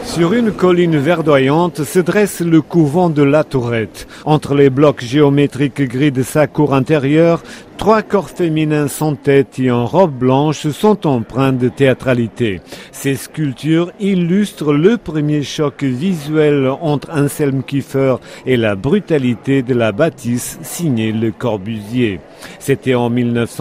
Sur une colline verdoyante se dresse le couvent de la Tourette. Entre les blocs géométriques gris de sa cour intérieure, 3 corps féminins sans tête et en robe blanche sont empreints de théâtralité. Ces sculptures illustrent le premier choc visuel entre Anselm Kiefer et la brutalité de la bâtisse signée Le Corbusier. C'était en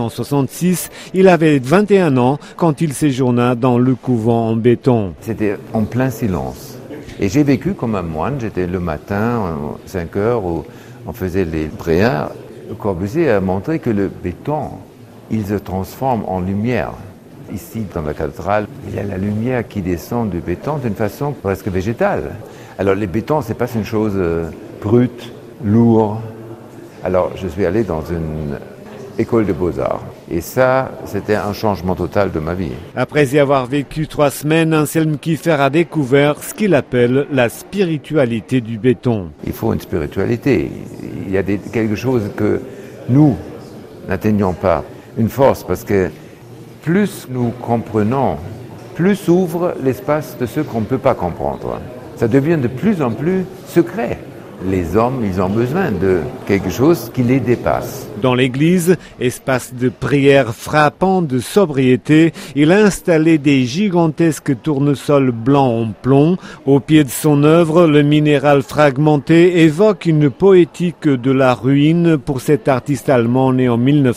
1966, il avait 21 ans quand il séjourna dans le couvent en béton. C'était en plein silence. Et j'ai vécu comme un moine, j'étais le matin, à 5 heures, où on faisait les prières. Le Corbusier a montré que le béton, il se transforme en lumière. Ici, dans la cathédrale, il y a la lumière qui descend du béton d'une façon presque végétale. Alors, le béton, c'est pas une chose brute, lourde. Alors, je suis allé dans une école de beaux-arts. Et ça, c'était un changement total de ma vie. Après y avoir vécu 3 semaines, Anselm Kiefer a découvert ce qu'il appelle la spiritualité du béton. Il faut une spiritualité. Il y a quelque chose que nous n'atteignons pas. Une force, parce que plus nous comprenons, plus s'ouvre l'espace de ce qu'on ne peut pas comprendre. Ça devient de plus en plus secret. Les hommes, ils ont besoin de quelque chose qui les dépasse. Dans l'église, espace de prière frappant de sobriété, il a installé des gigantesques tournesols blancs en plomb. Au pied de son œuvre, le minéral fragmenté évoque une poétique de la ruine pour cet artiste allemand né en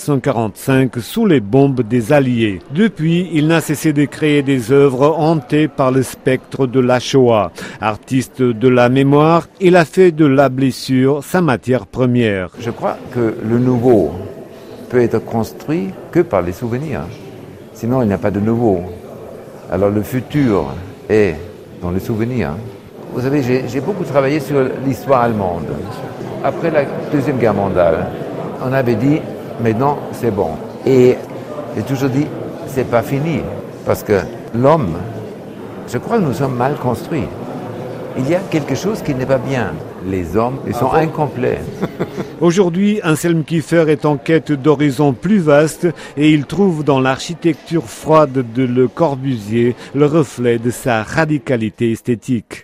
1945 sous les bombes des Alliés. Depuis, il n'a cessé de créer des œuvres hantées par le spectre de la Shoah. Artiste de la mémoire, il a fait de la blessure sa matière première. Je crois que le nouveau peut être construit que par les souvenirs. Sinon, il n'y a pas de nouveau. Alors le futur est dans les souvenirs. Vous savez, j'ai beaucoup travaillé sur l'histoire allemande. Après la Deuxième Guerre mondiale, on avait dit, maintenant c'est bon. Et j'ai toujours dit, c'est pas fini. Parce que l'homme, je crois que nous sommes mal construits. Il y a quelque chose qui n'est pas bien. Les hommes, ils sont incomplets. Aujourd'hui, Anselm Kiefer est en quête d'horizons plus vastes et il trouve dans l'architecture froide de Le Corbusier le reflet de sa radicalité esthétique.